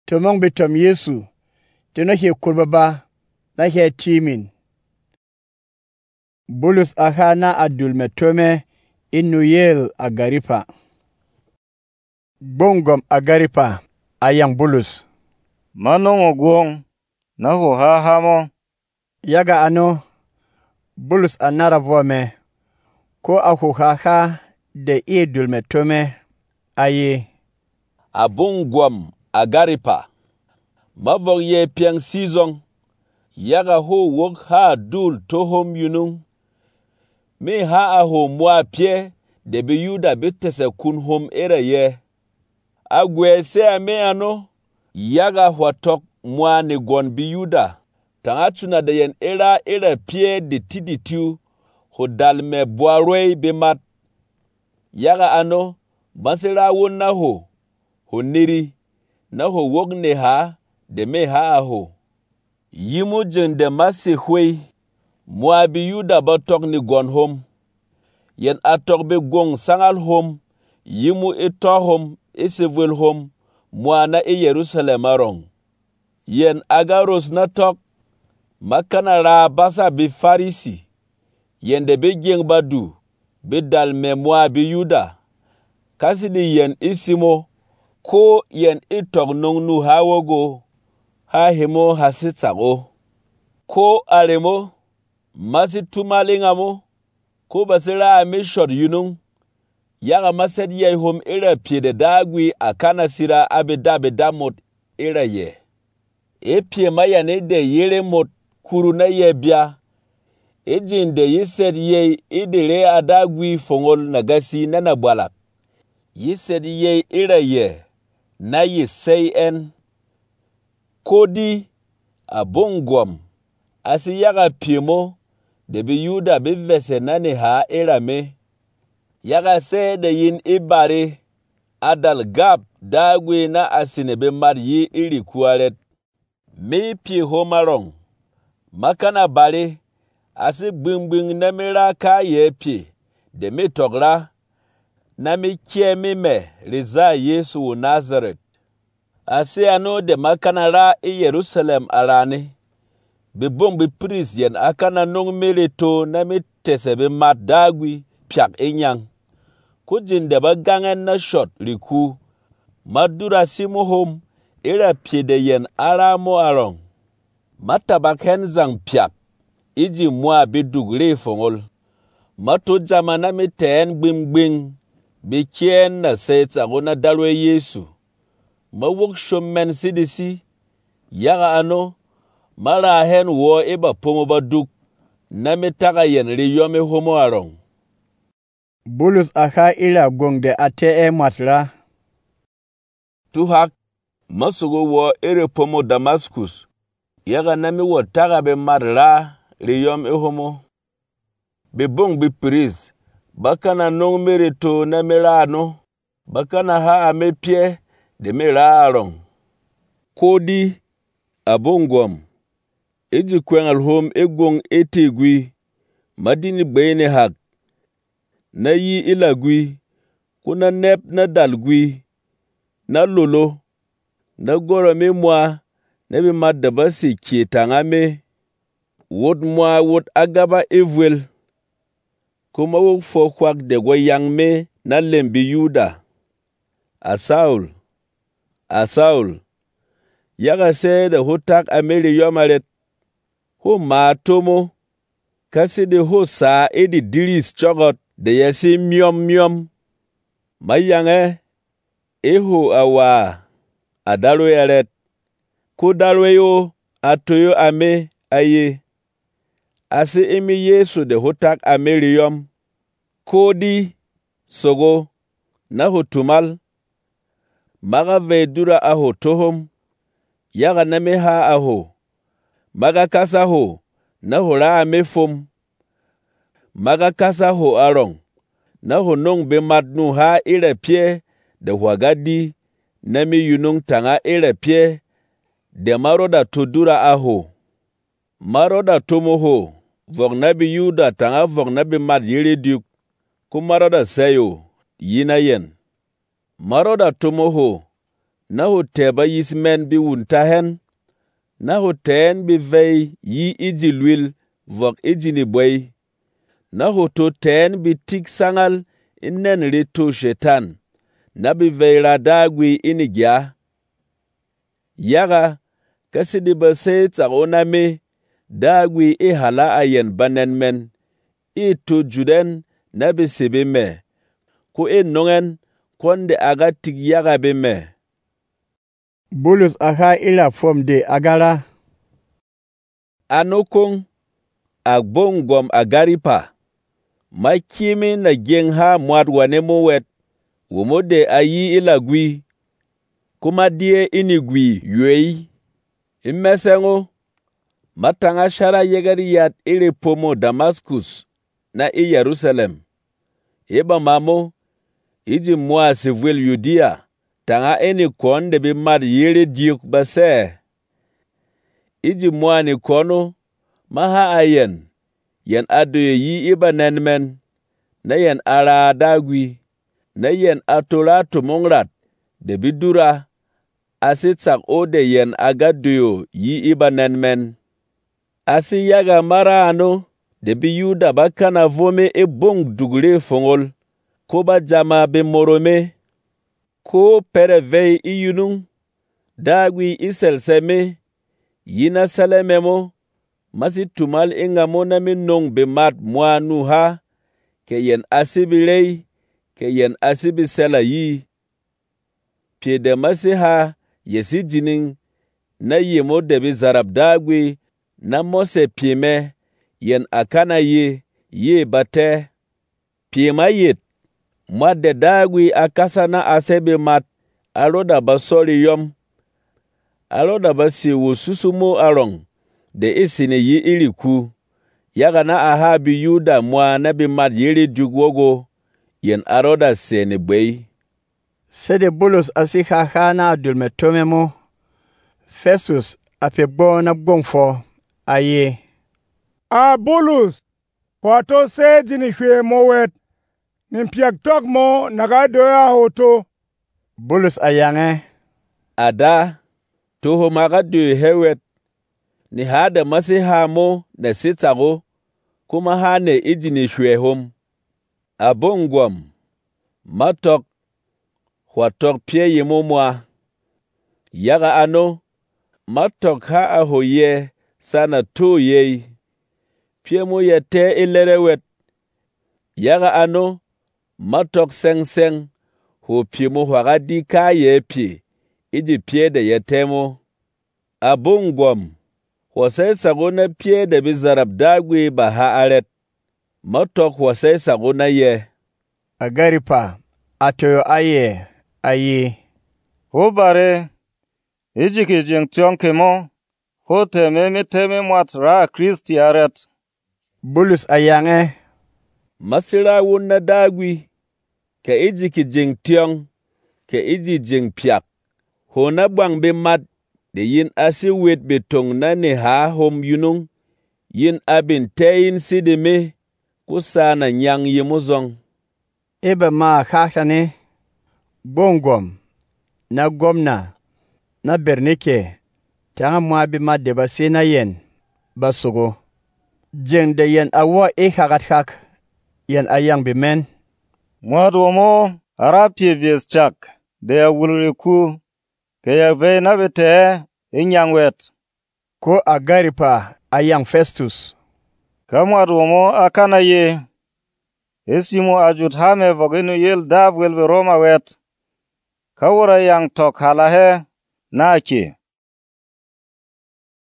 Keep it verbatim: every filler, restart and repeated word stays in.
tomong bitom Yesu, tino he kurbaba na he timin. Bulus ahana adul metome inu yel Agaripa. Bongom Agaripa ayang Bulus. Manong ogwong na ho ha hamo. Yaga ano Bulus anara vome ko ahu ha ha de idul metome aye. Abongom Agaripa. Mavog ye piang season. Yaga ho wok ha dul tohom yunung. Me ha aho mwa pie de be yuda bitese kun hom era ye. Agwe se ame ano. Yaga huatok mwa ne gon bi yuda. Tangatuna de yen era era pie de tiditu. Ho dalme boarwe be mat. Yaga ano. Masera won na ho. Ho niri. Na ho wok ne ha. De me ha aho. Yimu jen de masi hwe. Mwa bi yuda batok ni gon hom. Yen atok be gong sangal hom. Yimu ito hom. Isevwel hom. Mwa na e Yerusalem arong. Yen agaros na tok. Makana ra basa bi farisi. Yen de be geng badu. Be dal me mwa bi yuda. Kasi di yen isimo. Ko yen itok nong nu hawogo. Ha hemo hasitsago. Ko aremo. Masi tumalingamo. Ko basira ame shot yunung. Yaga mased ye hom ira pie dagwi akana sira abeda beda mot ira ye. E pie maya ne de yere mot kuru na ye bia. E jinde yised ye idire adagwi fongol nagasi nana balak. Yised ye ira ye. Na ye say en. Kodi abongwam. Asi yaga pie mo. De bi yuda bi vese nane ha ira me. Yaga se de yin ibare. Adal gap dagwe na asine be mar yi iri kuaret. Me pie homarong. Makana bare. Asi bing bing na mira ka ye pie. De me togra. Na me kie me me. Reza Yesu u Nazaret. Asi ano de makana ra i Yerusalem arane. Be bong be pris yen akana nong merito na me tese be mat dagwi piak enyang. Kujin de ba gangen na shot liku. Madura simu hom. Ira pie de yen ara mo arong. Matabak hen zang piak. Iji mwa bidug le fongol. Mato jamana me ten bim bing. Be kien na sets agona dalwe Yesu. Ma wok shomen sidisi. Yaga ano. Mara hen wo eba pomo baduk. Na me taga yen riyome homo arong. Bulus aha ila gongde ate e matra. Tuhak. Masugo wo ere pomo Damascus. Yaga nami wo taga be marra riyome homo. Be bong be pris. Bakana nong merito na merano. Bakana ha ame pie de mera arong. Kodi abongwam. Eji kwengal hom egong etegwi. Madini bene hak. Na yi ilagwi. Kuna nep na dalgwi. Na lolo. Na goro me mwa. Nebi madabasi kietangame. Wot mwa wot agaba evwel. Kuma wok fokwak de goyang me na lembi yuda. A Saul. A Saul. Yaga se de hotak ameli yomaret. Ho ma tomo. Kasi de ho sa edi diris chogot. De yasi myom myom. Mayange. Eho awa. Adalo yaret. Ko dalwe yo. Atoyo ame aye. Asi emi Yesu de hotak ameli yom. Kodi. Sogo. Na hotumal. Maga vedura aho tohom. Yaga name ha aho. Maga kasa ho. Na ho ra ame fom. Maga kasa ho arong. Na ho nong be madnu ha ire pie. De huagadi. Nami yunung tanga ire pie. De maroda tudura aho. Maroda tomo ho. Vog nabi yuda tanga vog nabi mad yiri duk. Kumaroda sayo. Yina yen. Maroda tomo ho. na ho tɛɛba yis mɛn bi wunta hen, na ho tɛɛn bi vei yi iji lwil vok iji ni bwei, na ho to tɛɛn bi tik sangal inen ri to shetan, na bi vei ra dagwi ini gya. Yaga, kasi di ba sai tsakona me, dagwi i hala ayen banen men, i to juden na bi sibi me, ko i nungen konde aga tik yaga bi me. Bulus aha ila fom de agara. Anokong, agbong gom Agaripa, makimi na geng ha mwad wane mo wet, wumode ayi ila gwi, kuma die ini gwi yuei. Imesengo, matanga shara yegari yat ili pomo Damaskus na i Jerusalem. Iba mamo, iji mwa sivwil Yudia, tanga eni konde bi mad yiri diuk base. Iji mwa ni kono, maha ayen, yen adoye yi iba nenmen, na yen ara adagwi, na yen atola tumongrat, de bidura, asitsak ode yen agadoyo yi iba nenmen. Asi yaga mara ano, de bi yuda bakana vome e bong dugre fongol, ko ba jama be morome, ko perevei iyunung, dagwi isel seme, yina salememo, masi tumal inga mona minong be mat mwa nuha, ke yen asibilei, ke yen asibisela yi. Pie de masi ha, yesi jining, na yemo debi zarab dagwi, na mose pieme, yen akana ye, ye bate. Piema yet, mwa de dagwi akasa na asebe mat, aloda basoli yom, aloda basi wususumo arong, de isine yi iliku, yaga na aha bi yuda mwa na bi mat yiri dugwogo, yen aroda sene bwei. Sede Bulus asi haha na adulme tomemo, Festus apegbo na gbongfo, aye. A Bulus, kwato se jini hwe mo wet, nimpiak tok mo naga doya hoto. Bulus ayange. Ada, toho maga doye hewet, ni hada masi ha mo na sitago, kuma ha ne ijini hwe hom. Abongwam, matok, watok pie yemo mwa. Yaga ano, matok ha ahoye sana to yei. Pie mo yete ilerewet. Yaga ano, matok seng seng, ho pie mo wagadi ka ye pie, iji pie de yetemo. Abongwam, wasai sagona pie de bizarab dagwi ba ha aret. Matok wasai sagona ye. Agaripa, atoyo aye, aye. Ho bare, iji ki jing tiong kemo, ho teme mi teme mwat ra Kristi aret. Bulus ayange. Masira wuna dagwi, ke iji ki jing tiong, ke iji jing piak. Ho na bwang be mat, de yin asi wet betong na ni ha hom yunung, yin abin teyin sidime, kusana nyang yimuzong. Ebe ma kakane, bongom, na gomna, na bernike, tanga mwa bi ma deba sena yen, basugo. Jeng de yen awa e hagat hak, yen ayang bi men. Mwado mo, arapye vies chak, de ya wuluriku, ke ya ve na bete, inyang wet. Ko Agaripa ayang Festus. Ka mwado mo akana ye, esimo ajut hame voginu yel dav welbe Roma wet. Kawura yang tok halahe, na ki.